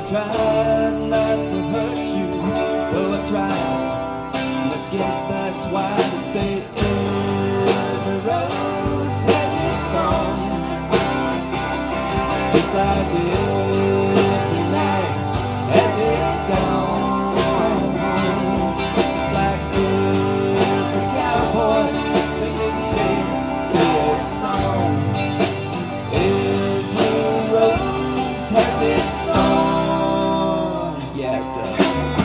tried not to hurt you, though I tried. And I guess that's why they say every rose has its thorn. Just like every night has its dawn. Just like every cowboy sings its sad song. Every rose has its thorn. Yeah, it does.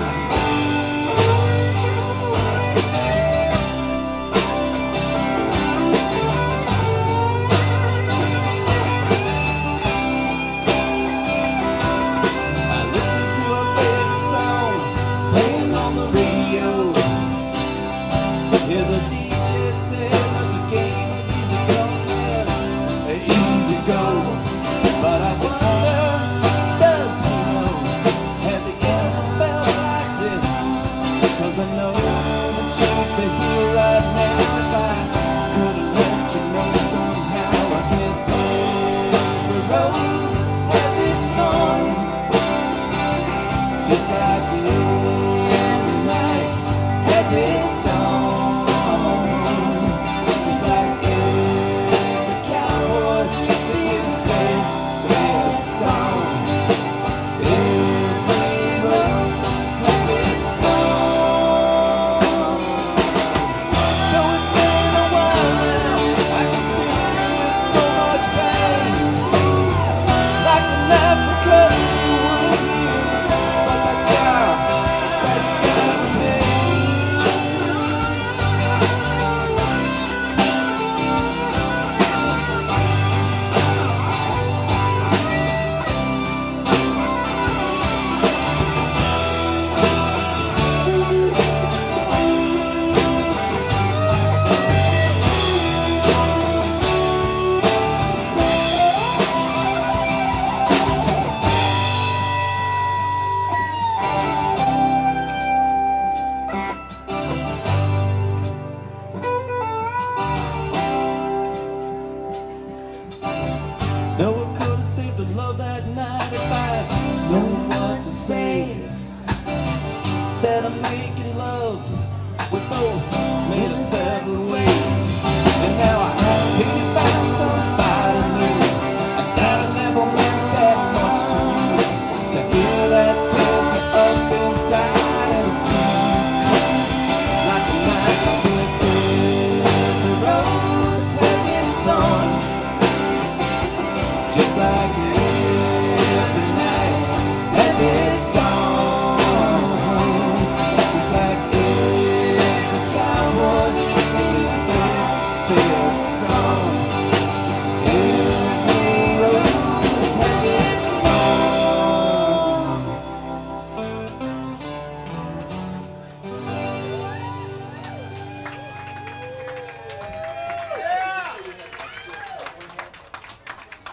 Hear the DJ say there's a game of easy come, easy go. But I wonder, does he know, has he ever felt like this? 'Cause I know that you'd be here right now if I could've let you know somehow. I guess every rose has its thorn, just like every night has its dawn. No